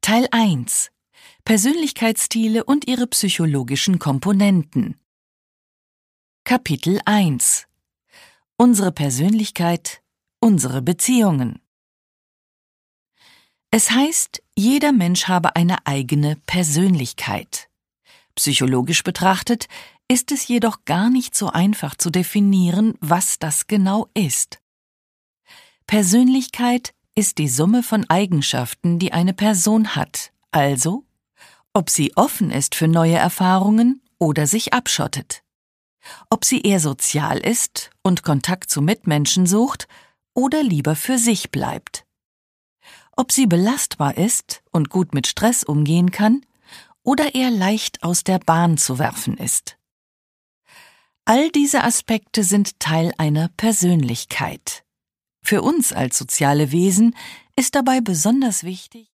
Teil 1: Persönlichkeitsstile und ihre psychologischen Komponenten. Kapitel 1: Unsere Persönlichkeit, unsere Beziehungen. Es heißt, jeder Mensch habe eine eigene Persönlichkeit. Psychologisch betrachtet ist es jedoch gar nicht so einfach zu definieren, was das genau ist. Persönlichkeit ist die Summe von Eigenschaften, die eine Person hat, also ob sie offen ist für neue Erfahrungen oder sich abschottet, ob sie eher sozial ist und Kontakt zu Mitmenschen sucht oder lieber für sich bleibt, ob sie belastbar ist und gut mit Stress umgehen kann oder eher leicht aus der Bahn zu werfen ist. All diese Aspekte sind Teil einer Persönlichkeit. Für uns als soziale Wesen ist dabei besonders wichtig,